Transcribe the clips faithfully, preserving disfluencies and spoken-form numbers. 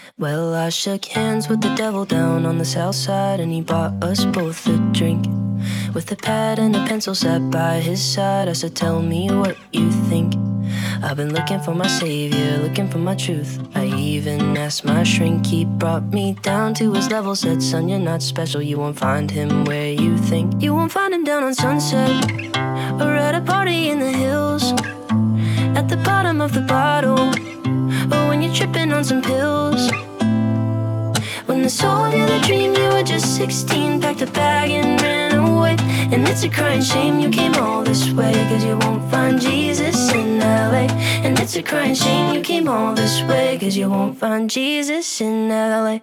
Well, I shook hands with the devil down on the south side, and he bought us both a drink. With a pad and a pencil sat by his side, I said, tell me what you think. I've been looking for my savior, looking for my truth. I even asked my shrink, he brought me down to his level. Said, son, you're not special, you won't find him where you think. You won't find him down on Sunset, or at a party in the hills, at the bottom of the bottle, or when you're tripping on some pills. When they sold you the dream, you were just sixteen, packed a bag and ran away. And it's a crying shame you came all this way, cause you won't find Jesus in L A. And it's a crying shame you came all this way, cause you won't find Jesus in L A.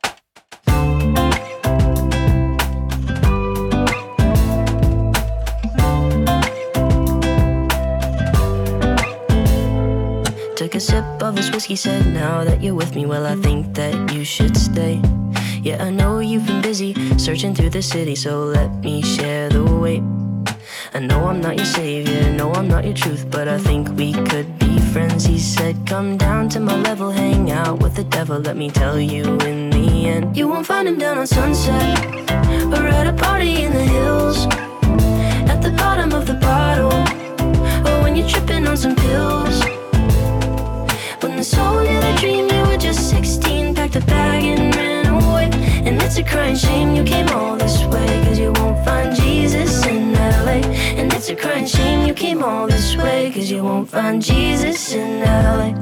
Took a sip of his whiskey, said, now that you're with me, well, I think that you should stay. Yeah, I know you've been busy searching through the city, so let me share the weight. I know I'm not your savior, no, I'm not your truth, but I think we could be friends. He said, come down to my level, hang out with the devil. Let me tell you, in the end, you won't find him down on Sunset, or at a party in the hills, at the bottom of the bottle, or when you're tripping on some pills. When they sold you the dream, you were just sixteen, packed a bag and ran away. And it's a crying shame you came all this way, cause you won't find Jesus in L A. And it's a crying shame you came all this way, cause you won't find Jesus in L A.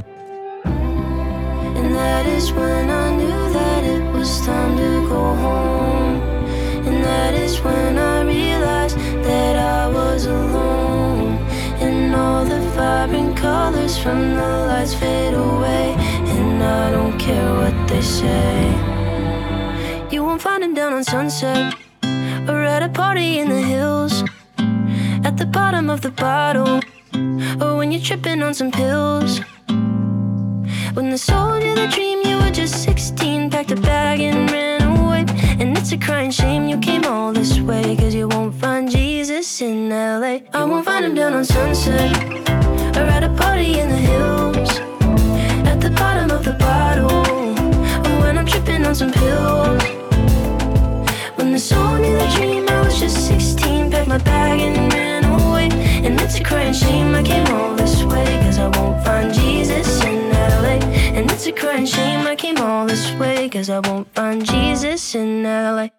And that is when I knew that it was time to go home. And that is when I realized that I was alone. And all the vibrant colors from the lights fade away, and I don't care what they say. You won't find him down on Sunset, or at a party in the hills, at the bottom of the bottle, or when you're tripping on some pills. When they sold you the dream, you were just sixteen, packed a bag and ran away. And it's a crying shame you came all this way, cause you won't find Jesus in L A. I won't find him down on Sunset, or at a party in the hills, at the bottom of the bottle, or when I'm tripping on some pills. When they sold me the dream, I was just sixteen, packed my bag and ran away. And it's a crying shame I came all this way, cause I won't find Jesus in L A. And it's a crying shame I came all this way, cause I won't find Jesus in L A.